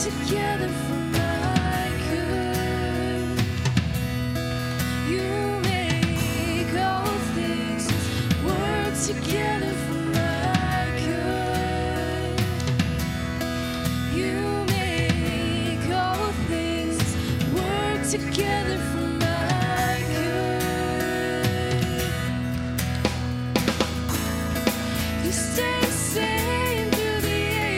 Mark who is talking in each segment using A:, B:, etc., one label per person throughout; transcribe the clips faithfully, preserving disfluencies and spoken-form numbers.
A: together for my good. You make all things work together for my good. You make all things work together for my good. You stay the same through the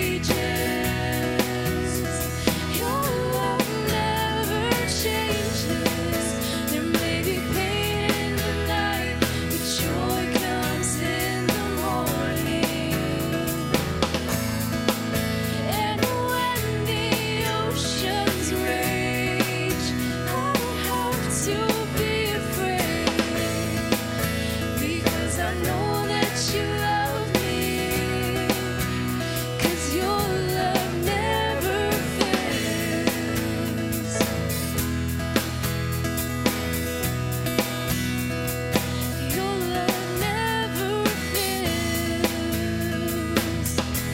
A: ages. Your love never changes. There may be pain in the night, but joy comes in the morning. And when the oceans rage, I don't have to be afraid, because I know that you love me, 'cause your love never fails. Your love never fails.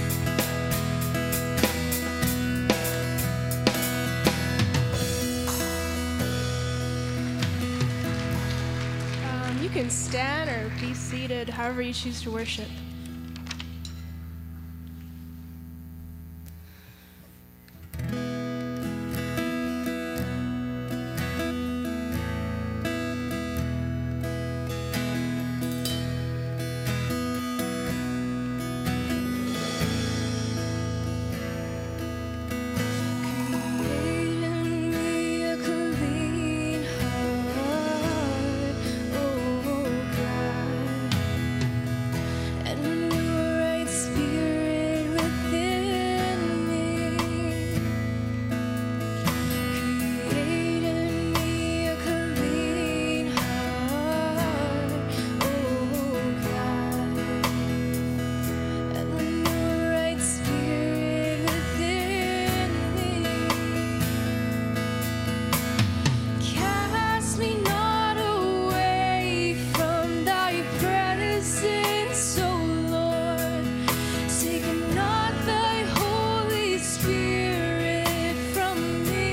B: Um, you can stand or be seated, however you choose to worship.
A: Create in me a clean heart, oh God, and renew a right spirit within me. Create in me a clean heart, oh God, and renew a right spirit within me. Cast me not away from thy presence, O Lord. Take not thy Holy Spirit from me.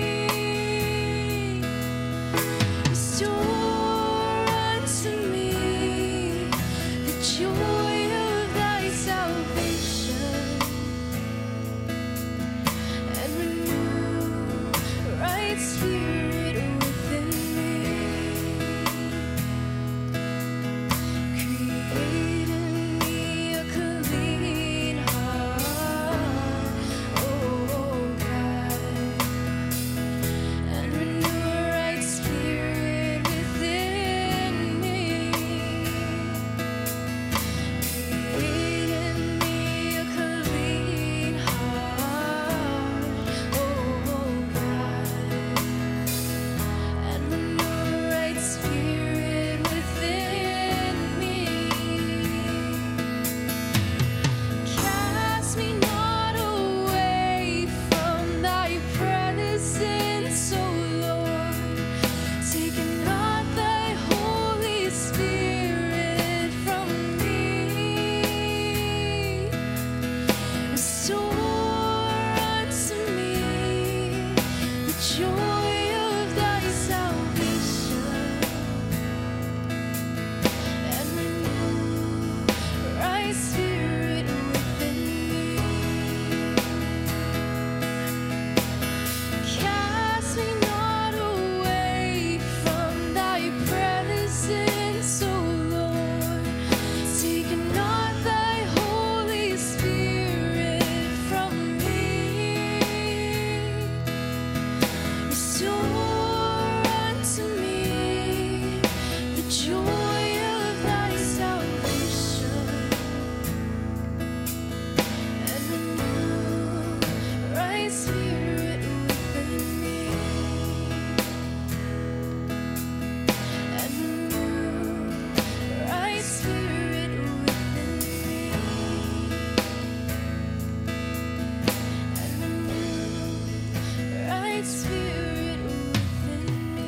A: Restore unto me the joy of thy salvation, and renew a right spirit within me. Create in me a clean heart, oh God, and renew a right spirit within me. Create in me a clean heart, oh God, and renew a right spirit within me. Cast me not away from thy presence, O Lord. Take not thy Holy Spirit from me. Restore unto me the joy of thy salvation, and renew a right spirit within me. Cast me not away from thy presence, O Lord. Take not thy Holy Spirit from me. Restore unto me the joy of thy salvation, and renew a right spirit within me. And renew a right spirit within me. And renew a right spirit within me.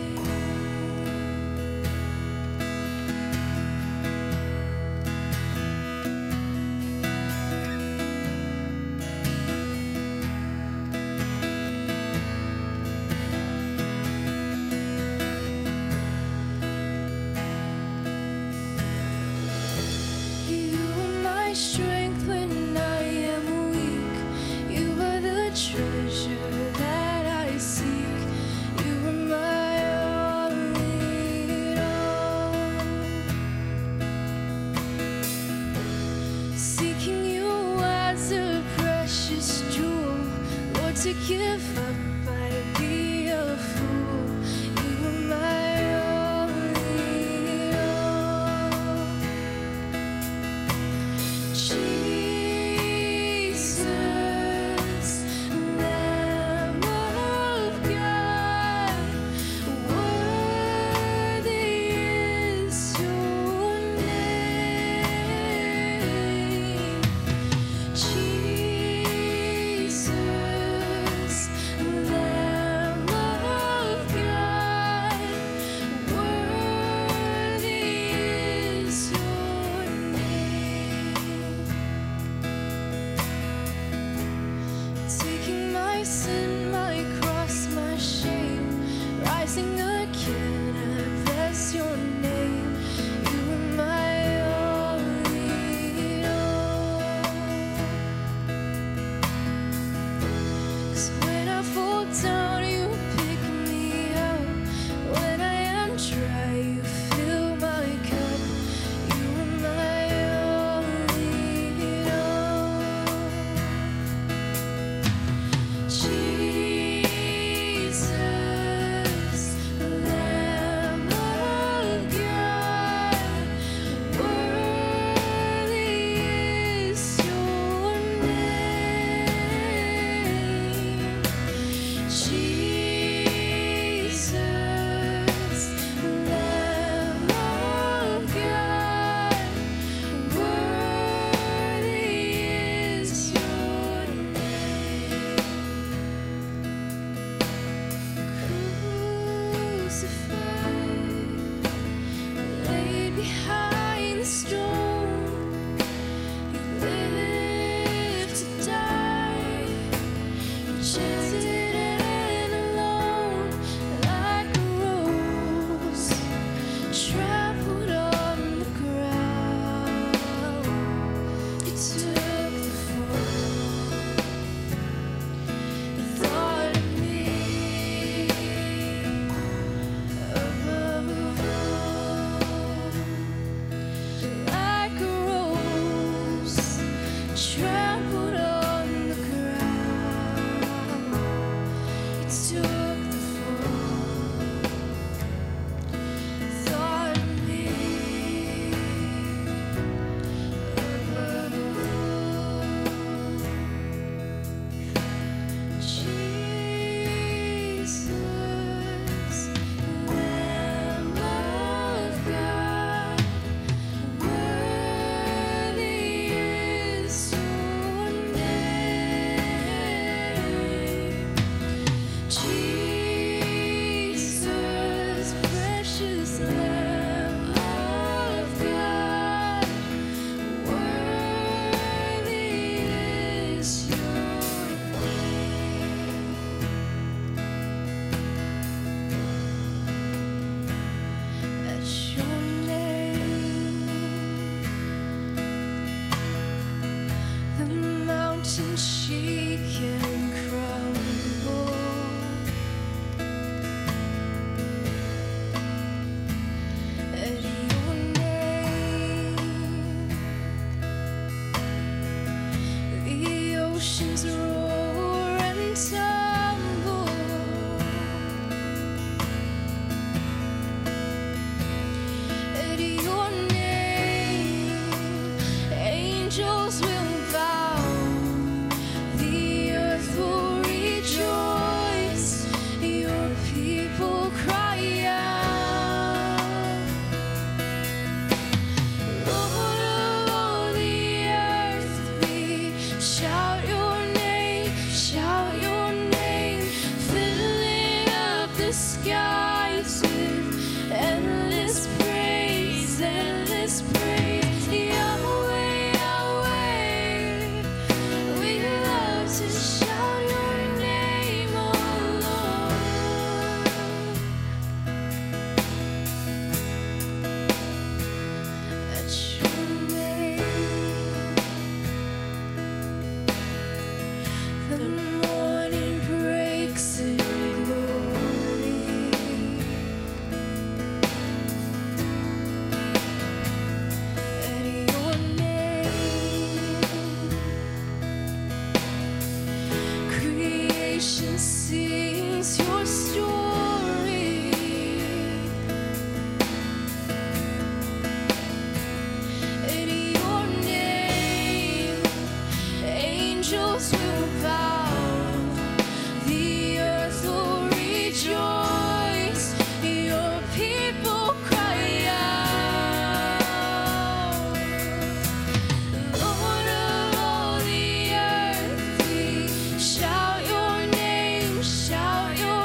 A: Shout your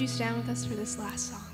B: you stand with us for this last song?